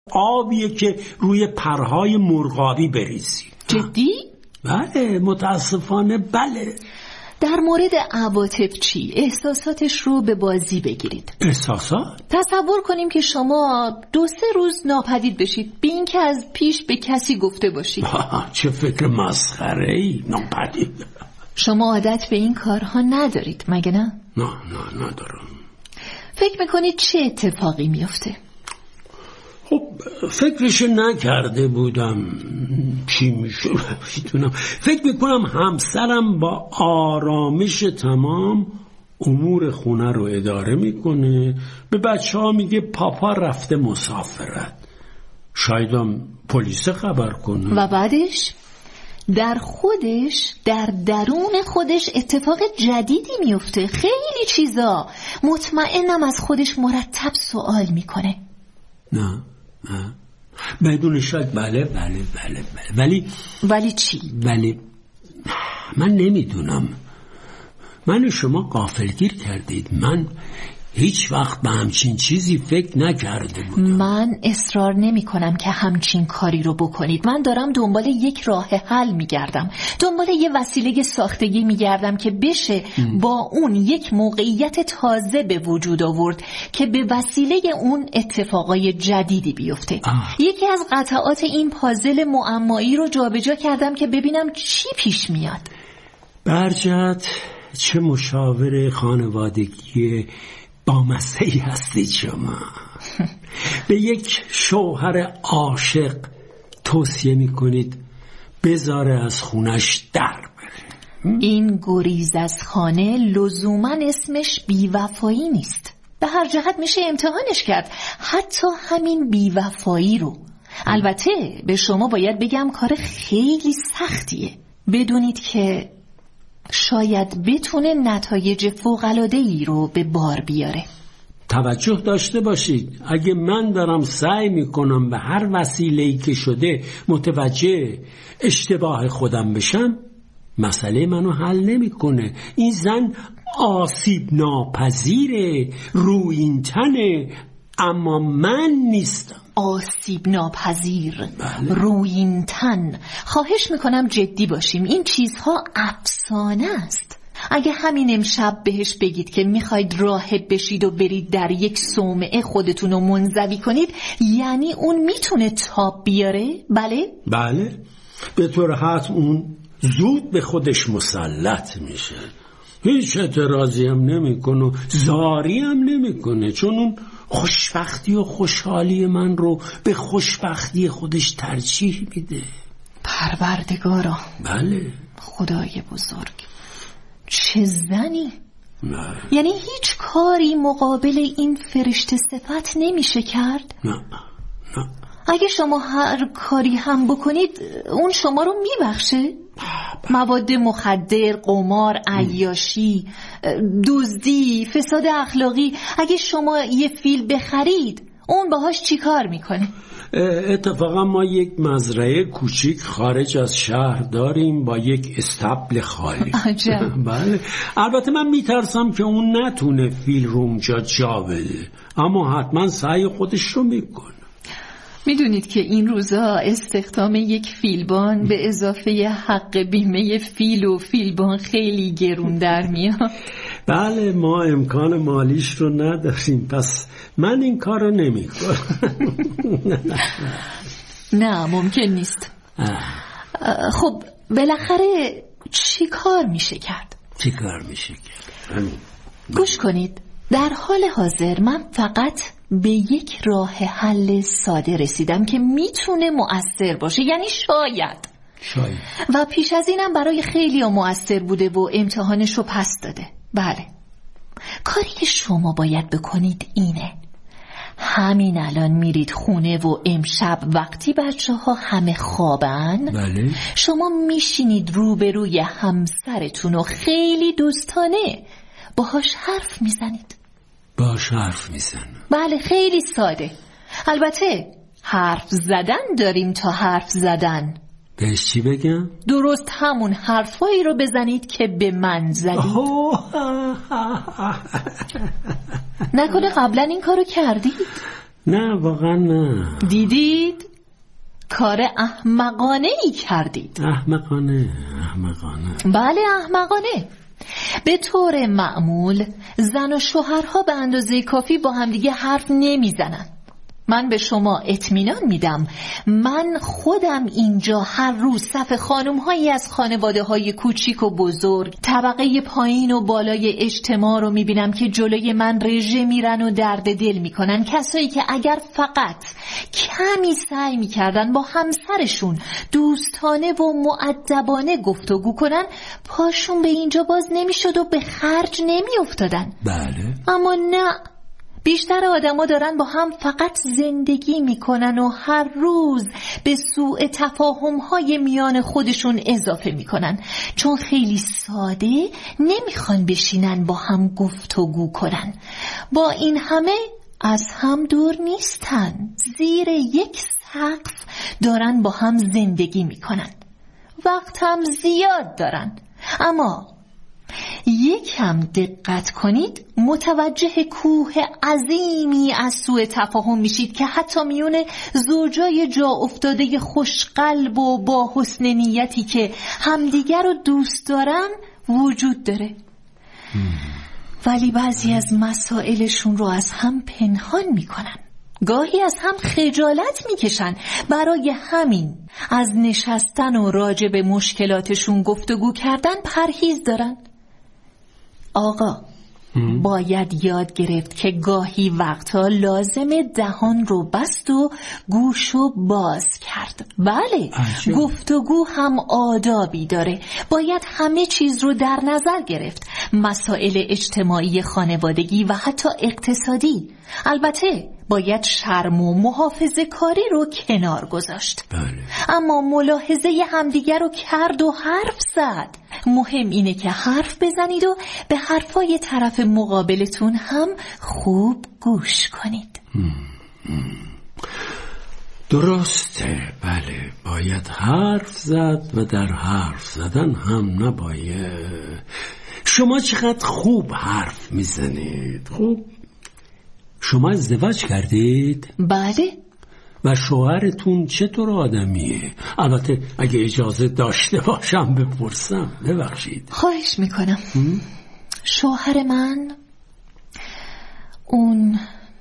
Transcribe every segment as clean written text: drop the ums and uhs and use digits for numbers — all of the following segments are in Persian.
آبیه که روی پرهای مرغابی بریزی. جدی؟ بله متاسفانه بله. در مورد عواطف چی؟ احساساتش رو به بازی بگیرید. احساسات؟ تصور کنیم که شما 2-3 روز ناپدید بشید بی این که از پیش به کسی گفته باشید. چه فکر مسخره‌ای. ناپدید؟ شما عادت به این کارها ندارید مگه نه؟ نه ندارم. فکر میکنید چه اتفاقی میفته؟ خب فکرش نکرده بودم چی میشه میدونم. فکر میکنم همسرم با آرامش تمام امور خونه رو اداره میکنه، به بچه ها میگه پاپا رفته مسافرت، شایدم پلیس خبر کنه. و بعدش در درون خودش اتفاق جدیدی میفته. خیلی چیزا. مطمئنم از خودش مرتب سوال میکنه. نه بدون شک. بله ولی چی؟ ولی من نمیدونم. من شما غافلگیر کردید. من هیچ وقت به همچین چیزی فکر نکرده بودم. من اصرار نمی کنم که همچین کاری رو بکنید. من دارم دنبال یک راه حل می گردم، دنبال یه وسیله ساختگی می گردم که بشه با اون یک موقعیت تازه به وجود آورد که به وسیله اون اتفاقای جدیدی بیفته. یکی از قطعات این پازل معمایی رو جابجا کردم که ببینم چی پیش میاد. برجت چه مشاور خانوادگی با مسئله هستی شما. به یک شوهر عاشق توصیه میکنید بذاره از خونش در بره. این گریز از خانه لزوما اسمش بیوفایی نیست. به هر جهت میشه امتحانش کرد، حتی همین بیوفایی رو. البته به شما باید بگم کار خیلی سختیه. بدونید که شاید بتونه نتایج فوق‌العاده‌ای رو به بار بیاره. توجه داشته باشید، اگه من دارم سعی میکنم به هر وسیله‌ای که شده متوجه اشتباه خودم بشم، مسئله منو حل نمیکنه. این زن آسیب ناپذیره، رویینتنه، اما من نیستم. آسیب ناپذیر، بله. رویینتن. خواهش میکنم جدی باشیم. این چیزها افسانه است. اگه همین امشب بهش بگید که میخواید راهب بشید و برید در یک صومعه خودتون رو منزوی کنید، یعنی اون میتونه تاب بیاره؟ بله به طور حتم اون زود به خودش مسلط میشه. هیچ اعتراضی هم نمیکنه و زاری هم نمیکنه، چون اون خوشبختی و خوشحالی من رو به خوشبختی خودش ترجیح میده. پروردگارا. بله. خدای بزرگ، چه زنی؟ نه. یعنی هیچ کاری مقابل این فرشته صفت نمیشه کرد؟ نه. اگه شما هر کاری هم بکنید اون شما رو میبخشه؟ مواد مخدر، قمار، عیاشی، دزدی، فساد اخلاقی. اگه شما یه فیل بخرید اون باهاش چی کار میکنه؟ اتفاقا ما یک مزرعه کوچیک خارج از شهر داریم با یک استبل خالی. عجب. بله. البته من میترسم که اون نتونه فیل رو اونجا جا بده، اما حتما سعی خودش رو میکنه. میدونید که این روزا استخدام یک فیلبان به اضافه حق بیمه فیل و فیلبان خیلی گرون در میاد. بله ما امکان مالیش رو نداریم، پس من این کار رو نمی کنم. نه ممکن نیست. خب بالاخره چی کار میشه کرد؟ گوش کنید، در حال حاضر من فقط به یک راه حل ساده رسیدم که میتونه مؤثر باشه، یعنی شاید. و پیش از اینم برای خیلی ها مؤثر بوده و امتحانش رو پس داده. بله، کاری که شما باید بکنید اینه: همین الان میرید خونه و امشب وقتی بچه ها همه خوابن، بله. شما میشینید روبروی همسرتون و خیلی دوستانه باهاش حرف میزنید. بله، خیلی ساده. البته حرف زدن داریم تا حرف زدن. بهش چی بگم؟ درست همون حرفایی رو بزنید که به من زدید. نکنه قبلا این کارو کردید؟ نه واقعا نه. دیدید؟ کار احمقانه ای کردید. احمقانه. بله احمقانه. به طور معمول زن و شوهرها به اندازه کافی با همدیگه حرف نمیزنن. من به شما اطمینان میدم من خودم اینجا هر روز صف خانم‌هایی از خانواده‌های کوچیک و بزرگ، طبقه پایین و بالای اجتماع رو میبینم که جلوی من رژه میرن و درد دل میکنن. کسایی که اگر فقط کمی سعی میکردن با همسرشون دوستانه و مؤدبانه گفتگو کنن، پاشون به اینجا باز نمیشد و به خرج نمیافتادن. بله. اما نه، بیشتر آدما دارن با هم فقط زندگی میکنن و هر روز به سوء تفاهم‌های میان خودشون اضافه میکنن، چون خیلی ساده نمیخوان بشینن با هم گفتگو کنن. با این همه از هم دور نیستن، زیر یک سقف دارن با هم زندگی میکنن، وقت هم زیاد دارن. اما یکم دقت کنید متوجه کوه عظیمی از سوء تفاهم میشید که حتی میون زوجای جا افتاده خوشقلب و با حسن نیتی که همدیگر رو دوست دارن وجود داره. ولی بعضی از مسائلشون رو از هم پنهان میکنن، گاهی از هم خجالت میکشن. برای همین از نشستن و راجع به مشکلاتشون گفتگو کردن پرهیز دارن. آقا باید یاد گرفت که گاهی وقتا لازمه دهان رو بست و گوشو باز کرد. بله، گفتگو هم آدابی داره، باید همه چیز رو در نظر گرفت، مسائل اجتماعی، خانوادگی و حتی اقتصادی. البته باید شرم و محافظه کاری رو کنار گذاشت. بله. اما ملاحظه همدیگر رو کرد و حرف زد. مهم اینه که حرف بزنید و به حرفای طرف مقابلتون هم خوب گوش کنید. درسته. بله، باید حرف زد و در حرف زدن هم نباید. شما چقدر خوب حرف میزنید. خوب. شما ازدواج کردید؟ بله. و شوهرتون چطور آدمیه؟ البته اگه اجازه داشته باشم بپرسم. ببخشید. خواهش میکنم. شوهر من اون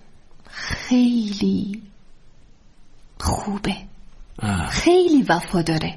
خیلی خوبه. خیلی وفاداره،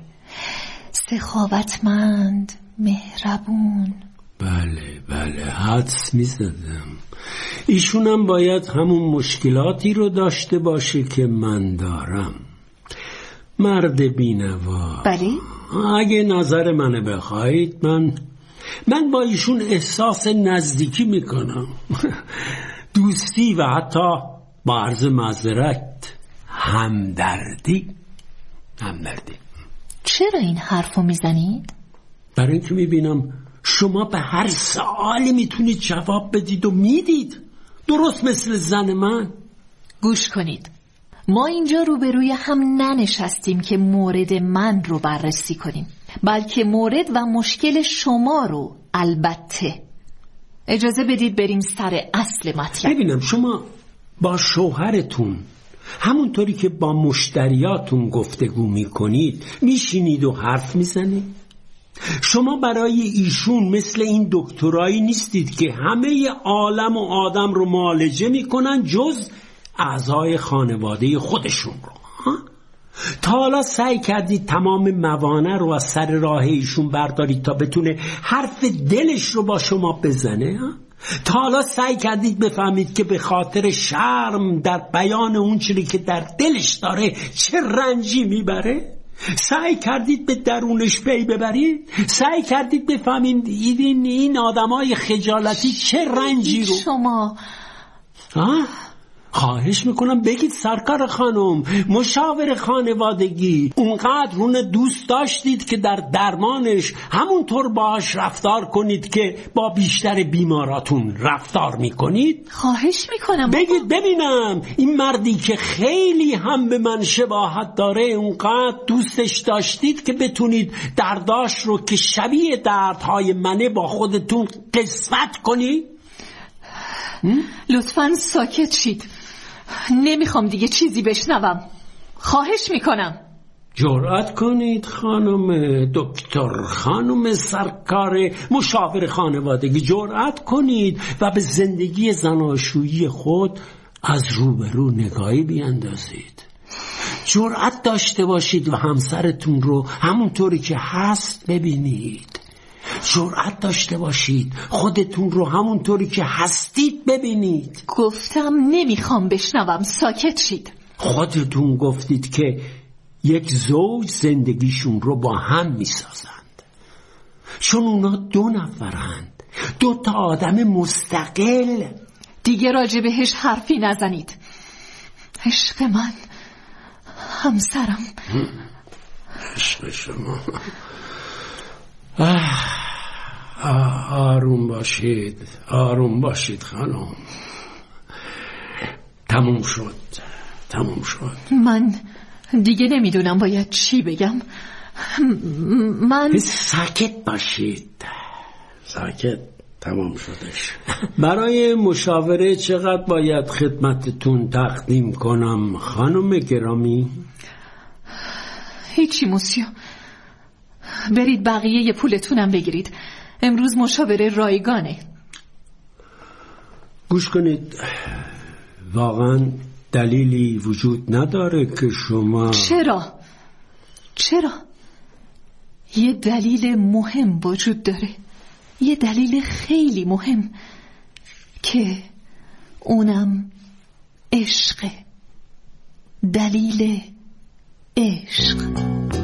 سخاوتمند، مهربون. بله حدس میزدم. ایشونم باید همون مشکلاتی رو داشته باشه که من دارم. مرد بینوا. بله. اگه نظر منو بخواید من با ایشون احساس نزدیکی میکنم. دوستی و حتی با عرض معذرت همدردی. چرا این حرفو میزنید؟ برای اینکه میبینم شما به هر سوالی میتونید جواب بدید و میدید، درست مثل زن من. گوش کنید، ما اینجا روبروی هم ننشستیم که مورد من رو بررسی کنیم، بلکه مورد و مشکل شما رو. البته اجازه بدید بریم سر اصل مطلب. ببینم شما با شوهرتون همونطوری که با مشتریاتون گفتگو میکنید میشینید و حرف میزنید؟ شما برای ایشون مثل این دکترایی نیستید که همه عالم و آدم رو معالجه میکنن جز اعضای خانواده خودشون رو. تا حالا سعی کردید تمام موانع رو از سر راه ایشون بردارید تا بتونه حرف دلش رو با شما بزنه؟ تا حالا سعی کردید بفهمید که به خاطر شرم در بیان اون چیزی که در دلش داره چه رنجی میبره؟ سعی کردید به درونش پی ببرید؟ سعی کردید بفهمید این آدمای خجالتی چه رنجی رو؟ شما خواهش میکنم بگید سرکار خانم، مشاور خانوادگی، اونقدر اون دوست داشتید که در درمانش همونطور باهاش رفتار کنید که با بیشتر بیماراتون رفتار میکنید؟ خواهش میکنم بگید ببینم این مردی که خیلی هم به من شباهت داره اونقدر دوستش داشتید که بتونید درداش رو که شبیه دردهای منه با خودتون قسمت کنید؟ لطفاً ساکت شید. نمیخوام دیگه چیزی بشنوم. خواهش میکنم. جرأت کنید خانم دکتر، خانم سرکار مشاور خانوادگی، جرأت کنید و به زندگی زناشویی خود از روبرو نگاهی بیاندازید. جرأت داشته باشید و همسرتون رو همونطوری که هست ببینید. جرأت داشته باشید خودتون رو همونطوری که هستید ببینید. گفتم نمیخوام بشنوم، ساکت شید. خودتون گفتید که یک زوج زندگیشون رو با هم میسازند، چون اونا 2 نفرند، 2 تا آدم مستقل. دیگه راجع بهش حرفی نزنید. عشق من، همسرم. عشق شما. آروم باشید، آروم باشید خانم. تموم شد. من دیگه نمیدونم باید چی بگم. من ساکت باشید. ساکت. تمام شدش. برای مشاوره چقدر باید خدمتتون تقدیم کنم خانم گرامی؟ هیچی موسیو، برید بقیه پولتونم بگیرید. امروز مشاوره رایگانه. گوش کنید، واقعا دلیلی وجود نداره که شما... چرا؟ یه دلیل مهم وجود داره، یه دلیل خیلی مهم که اونم عشقه. دلیل عشق.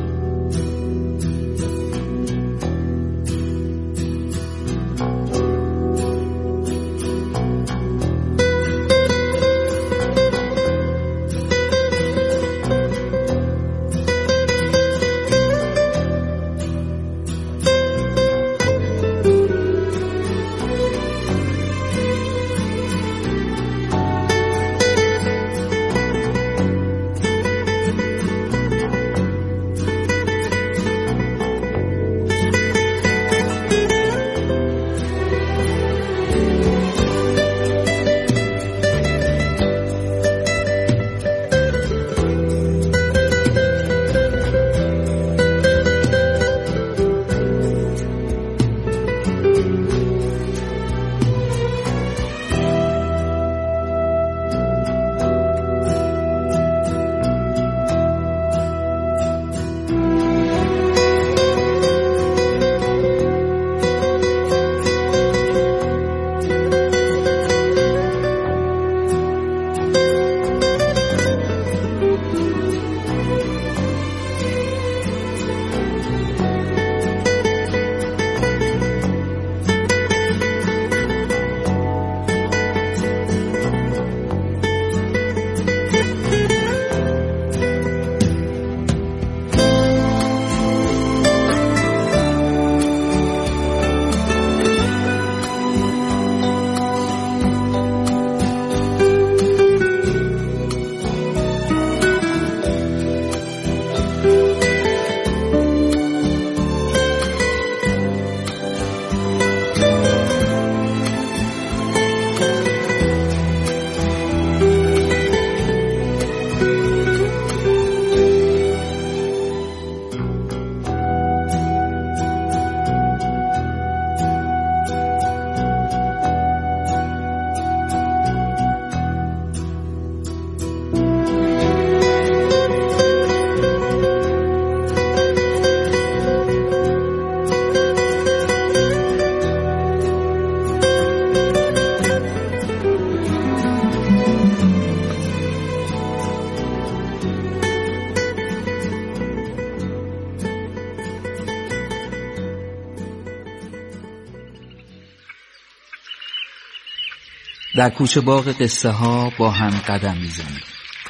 در کوچه باغ قصه ها با هم قدم میزنیم.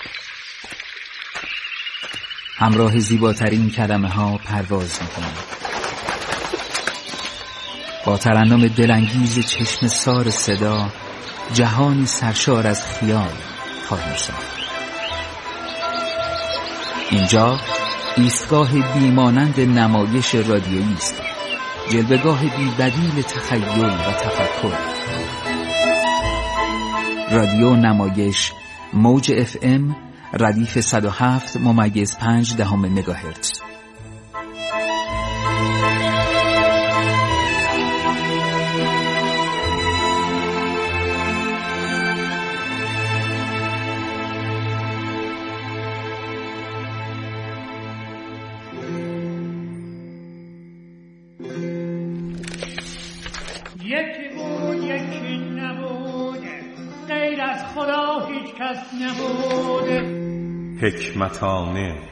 همراه زیباترین کلمه ها پرواز میکنیم. با ترنم دلانگیز چشم سار صدا جهانی سرشار از خیال خواهیم ساخت. اینجا ایستگاه بیمانند نمایش رادیویی است، جلوه‌گاه بی‌بدیل تخیل و تفکر. رادیو نمایش موج FM ردیف 107.5 مگاهرتز. یکی بود یکی نبود، غیر از خدا هیچ کس نبود. حکمتانه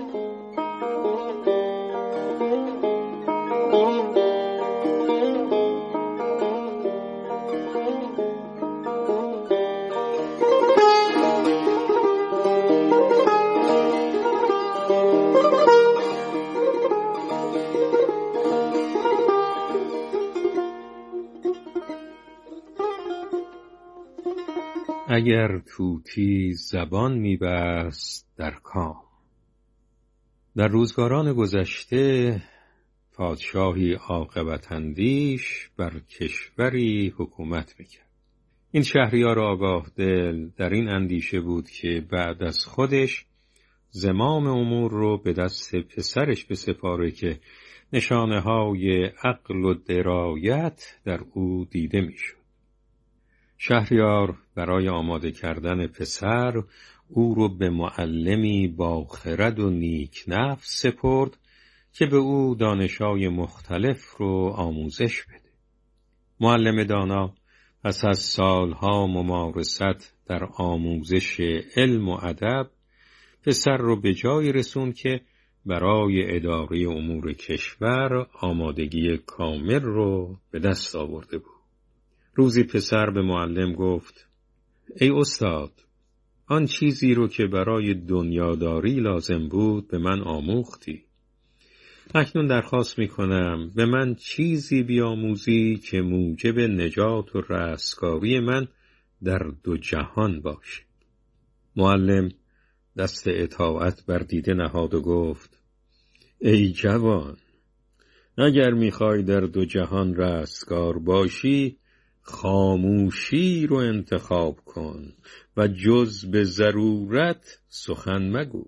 اگر طوطی زبان می‌بست در کام. در روزگاران گذشته پادشاهی عاقبت اندیش بر کشوری حکومت میکرد. این شهریار آگاه دل در این اندیشه بود که بعد از خودش زمام امور رو به دست پسرش بسپاره که نشانه‌های عقل و درایت در او دیده میشد. شهریار برای آماده کردن پسر او رو به معلمی با خرد و نیک نفس سپرد که به او دانش‌های مختلف رو آموزش بده. معلم دانا پس از سالها ممارست در آموزش علم و ادب پسر رو به جایی رسوند که برای اداره امور کشور آمادگی کامل رو به دست آورده بود. روزی پسر به معلم گفت: ای استاد، آن چیزی رو که برای دنیاداری لازم بود به من آموختی. اکنون درخواست میکنم به من چیزی بیاموزی که موجب نجات و رستگاری من در دو جهان باشه. معلم دست اطاعت بر دیده نهاد و گفت: ای جوان، اگر میخوای در دو جهان رستگار باشی خاموشی رو انتخاب کن و جز به ضرورت سخن مگو.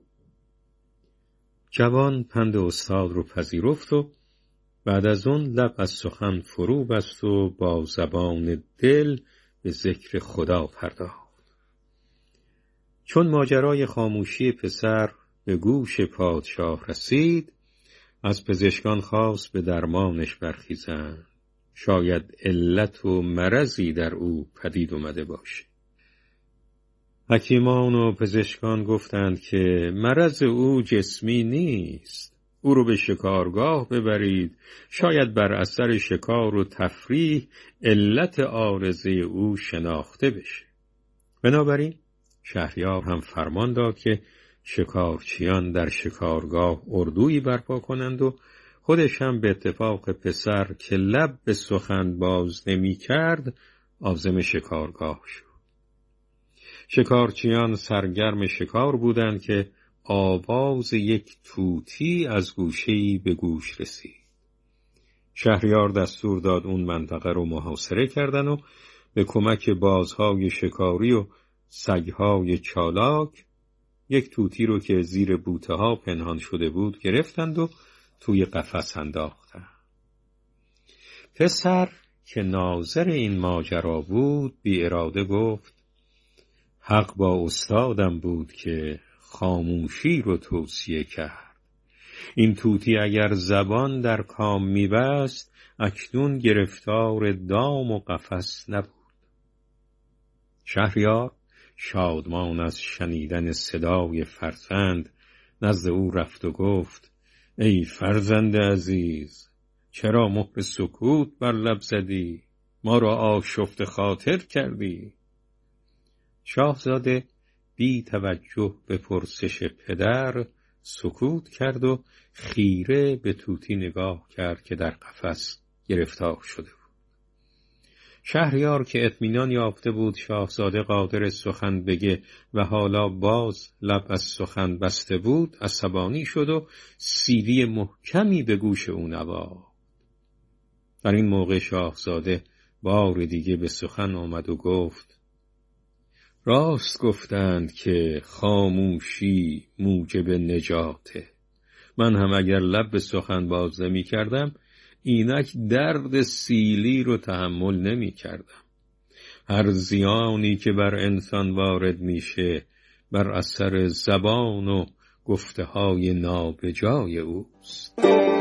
جوان پند استاد رو پذیرفت و بعد از اون لب از سخن فرو بست و با زبان دل به ذکر خدا پرداخت. چون ماجرای خاموشی پسر به گوش پادشاه رسید، از پزشکان خواست به درمانش برخیزند. شاید علت و مرضی در او پدید اومده باشه. حکیمان و پزشکان گفتند که مرض او جسمی نیست. او رو به شکارگاه ببرید، شاید بر اثر شکار و تفریح علت عارضه او شناخته بشه. بنابراین شهریار هم فرمان داد که شکارچیان در شکارگاه اردویی برپا کنند و خودش هم به اتفاق پسر که لب به سخن باز نمی کرد عازم شکارگاه شد. شکارچیان سرگرم شکار بودند که آواز یک طوطی از گوشه‌ای به گوش رسید. شهریار دستور داد اون منطقه رو محاصره کردن و به کمک بازهای شکاری و سگهای چالاک یک طوطی رو که زیر بوته‌ها پنهان شده بود گرفتند و توی قفس انداختند. پسر که ناظر این ماجرا بود بی اراده گفت: حق با استادم بود که خاموشی رو توصیه کرد. این طوطی اگر زبان در کام می‌بست اکنون گرفتار دام و قفس نبود. شهریار شادمان از شنیدن صدای فرزند نزد او رفت و گفت: ای فرزند عزیز، چرا مهر سکوت بر لب زدی؟ ما را آشفت خاطر کردی. شاهزاده بی توجه به پرسش پدر سکوت کرد و خیره به طوطی نگاه کرد که در قفس گرفتار شده بود. شهریار که اطمینان یافته بود شاهزاده قادر سخن بگه و حالا باز لب از سخن بسته بود عصبانی شد و سیلی محکمی به گوش او نواخت. در این موقع شاهزاده بار دیگه به سخن آمد و گفت: راست گفتند که خاموشی موجب نجاته. من هم اگر لب به سخن باز نمی کردم، اینک درد سیلی رو تحمل نمی کردم. هر زیانی که بر انسان وارد میشه بر اثر زبان و گفته های نابجای اوست.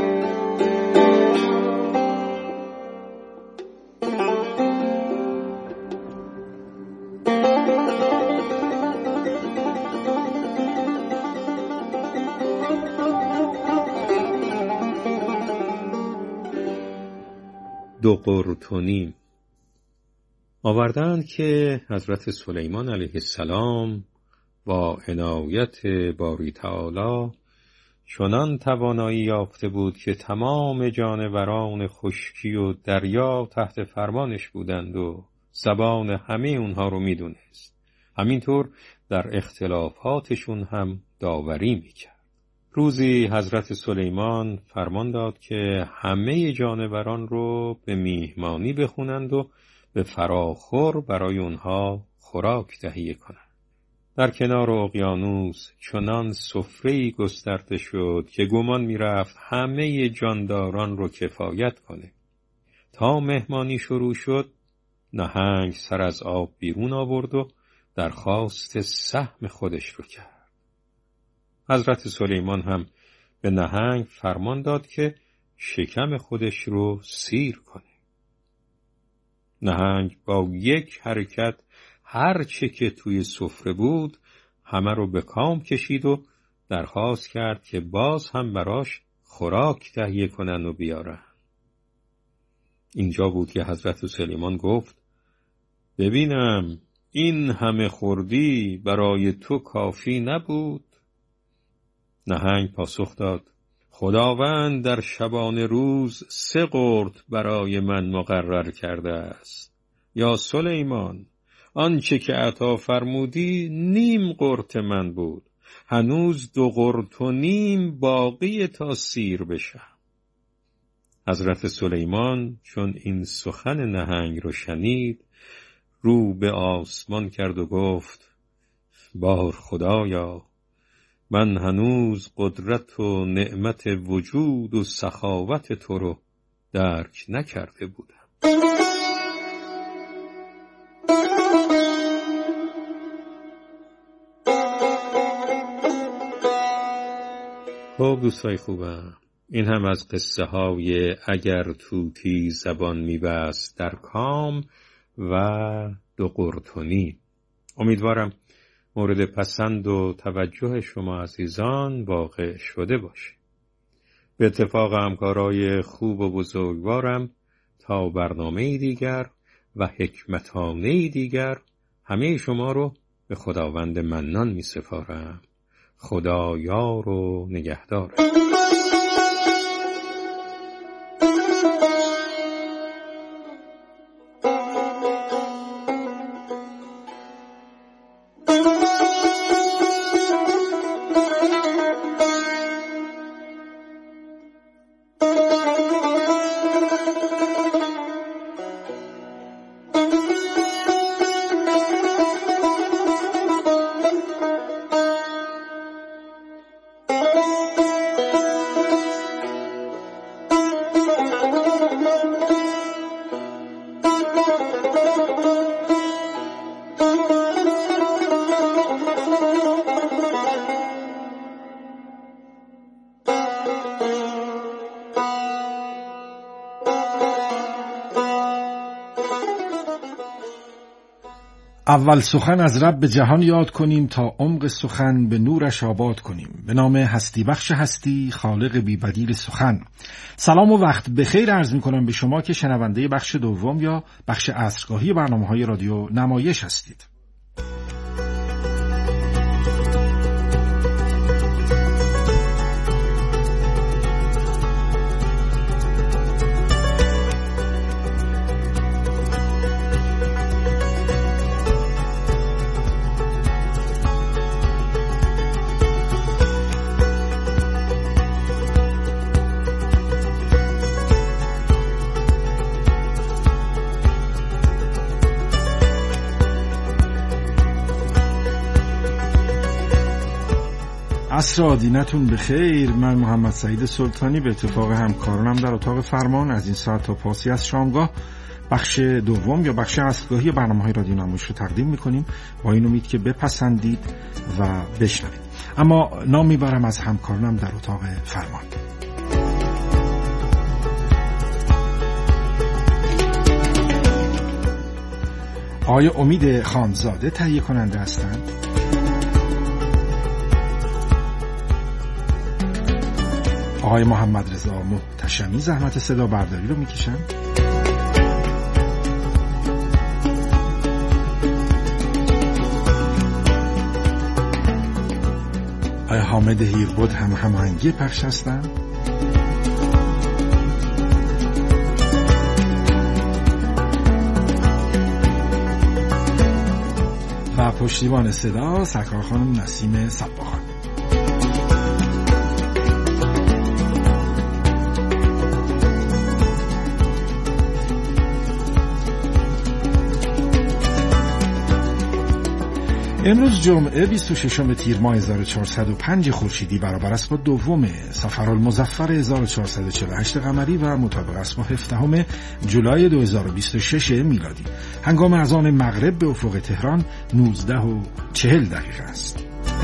دو قرطنیم. آوردند که حضرت سلیمان علیه السلام با عنایت باری تعالی چنان توانایی یافته بود که تمام جانوران خشکی و دریا تحت فرمانش بودند و زبان همه اونها رو میدونست. همینطور در اختلافاتشون هم داوری میکرد. روزی حضرت سلیمان فرمان داد که همه جانوران رو به میهمانی بخونند و به فراخور برای اونها خوراک تهیه کنند. در کنار اقیانوس چنان سفره‌ای گسترده شد که گمان می‌رفت همه جانداران رو کفایت کنه. تا مهمانی شروع شد، نهنگ سر از آب بیرون آورد و درخواست سهم خودش رو کرد. حضرت سلیمان هم به نهنگ فرمان داد که شکم خودش رو سیر کنه. نهنگ با یک حرکت هر چه که توی سفره بود همه رو به کام کشید و درخواست کرد که باز هم براش خوراک تهیه کنن و بیارن. اینجا بود که حضرت سلیمان گفت: ببینم این همه خوردی برای تو کافی نبود؟ نهنگ پاسخ داد: خداوند در شبانه روز 3 قرط برای من مقرر کرده است. یا سلیمان، آنچه که عطا فرمودی 1/2 قرط من بود. هنوز 2 قرط و نیم باقی تا سیر بشم. حضرت سلیمان چون این سخن نهنگ رو شنید، رو به آسمان کرد و گفت: بار خدایا، من هنوز قدرت و نعمت وجود و سخاوت تو رو درک نکرده بودم. خب دوستای خوبم، این هم از قصه های اگر طوطی زبان میبست در کام و 2 قرط و نیم. امیدوارم مورد پسند و توجه شما عزیزان واقع شده باشه. به اتفاق همکارای خوب و بزرگوارم تا برنامه دیگر و حکمتانه دیگر همه شما رو به خداوند منان می سپارم. خدا یار و نگهدار. اول سخن از رب جهان یاد کنیم تا عمق سخن به نورش آباد کنیم. به نام هستی بخش هستی، خالق بی بدیل سخن. سلام و وقت بخیر عرض می کنم به شما که شنونده بخش دوم یا بخش عصرگاهی برنامه‌های رادیو نمایش هستید. عصر آدینتون بخیر. من محمد سعید سلطانی به اتفاق همکارانم در اتاق فرمان از این ساعت تا پاسی از شامگاه بخش دوم یا بخش اصلگاهی برنامه‌های رادیو نمایش رو تقدیم می‌کنیم با این امید که بپسندید و بشنوید. اما نام میبرم از همکارانم در اتاق فرمان. آقای امید خانزاده تهیه کننده هستند. آقای محمد رضا محتشمی زحمت صدا برداری رو میکشن. آقای حامد هیربود هم هماهنگی پخش هستند. و پشتیبان صدا سرکار خانم نسیم صباخان. امروز جمعه 26 تیر ماه 1405 خورشیدی برابر است با دوم صفرالمظفر 1448 قمری و مطابق است با 17 جولای 2026 میلادی. هنگام اذان مغرب به افق تهران 19:40 است.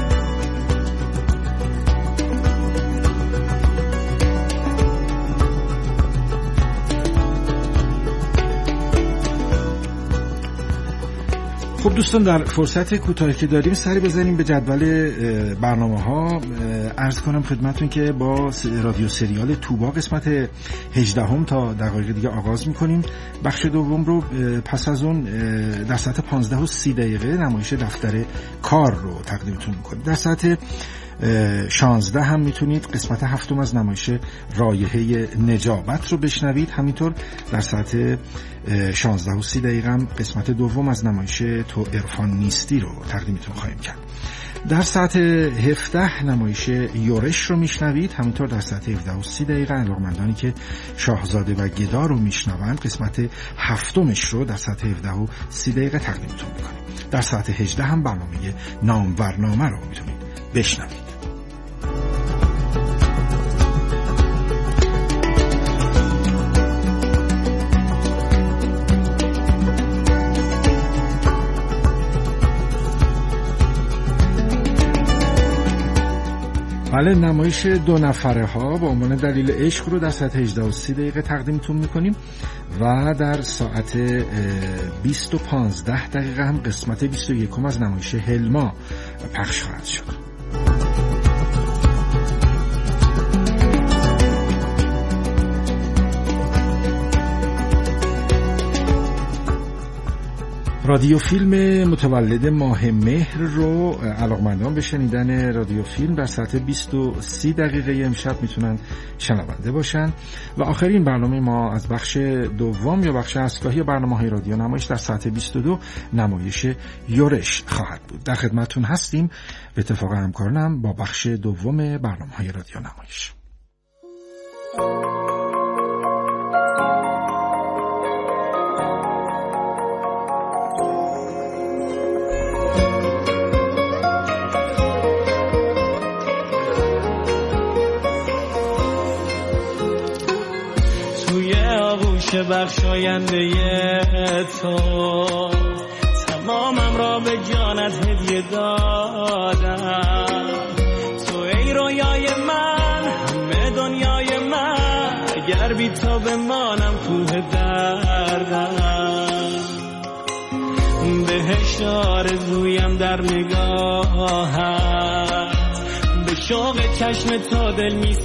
خب دوستان، در فرصت کوتاهی که داریم سری بزنیم به جدول برنامه‌ها. عرض کنم خدمتتون که با رادیو سریال توبا قسمت 18 تا دقایق دیگه آغاز می‌کنیم. بخش دوم رو پس از اون در ساعت 15:30 نمایش دفتر کار رو تقدیمتون می‌کنیم. در ساعت 16 هم میتونید قسمت 7 از نمایش رایحه نجابت رو بشنوید. همینطور در ساعت 16:30 هم قسمت دوم از نمایش تو عرفان نیستی رو تقدیمتون خواهیم کرد. در ساعت 17 نمایش یورش رو میشنوید. همینطور در ساعت 17:30 علاقمندانی که شاهزاده و گدا رو میشنوند قسمت 7 رو در ساعت 17:30 تقدیمتون میکنیم. در ساعت 18 هم برنامه نامورنامه رو میتونید بشنوید. بله، نمایش دو نفره ها با عنوان دلیل عشق رو در ساعت 18:30 تقدیمتون میکنیم و در ساعت 20:15 هم قسمت 21 از نمایش هلما پخش خواهد شد. رادیو فیلم متولد ماه مهر رو علاقمندان به شنیدن رادیو فیلم در ساعت 20:30 امشب میتونن شنونده باشن. و آخرین برنامه ما از بخش دوم یا بخش اصلگاهی برنامه‌های رادیو نمایش در ساعت 22 نمایش یورش خواهد بود. در خدمتتون هستیم به اتفاق همکارانم با بخش دوم برنامه‌های رادیو نمایش. بخشاینده تو تمامم را به جانت هدیه دادم. تو ای رویای من، همه دنیای من، اگر بی تو بمانم کوه دردم. بهشت آرزویم در نگاهت، به شوق چشم تو دل می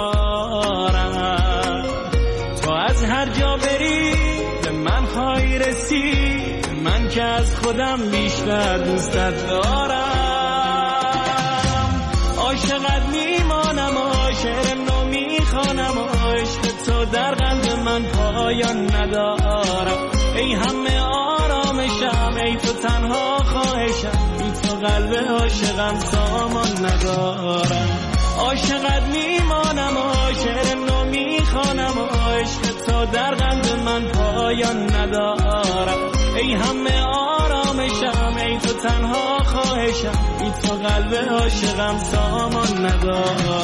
سپارم. تو از هر جا بری به من خواهی رسید، من که از خودم بیشتر دوستت دارم. عاشقت میمانم، عاشق نو میخوانم، عشق تو در قلب من پایان ندارم. ای همه آرامشم، ای تو تنها خواهشم، ای تو قلب عاشقم سامان ندارم. عاشقت میمانم، عاشق نو میخوانم، عشق تو در قلب من پایان ندارم. ای همه آرامشم، ای تو تنها خواهشم، بی تو قلب عاشقم سامان نداره.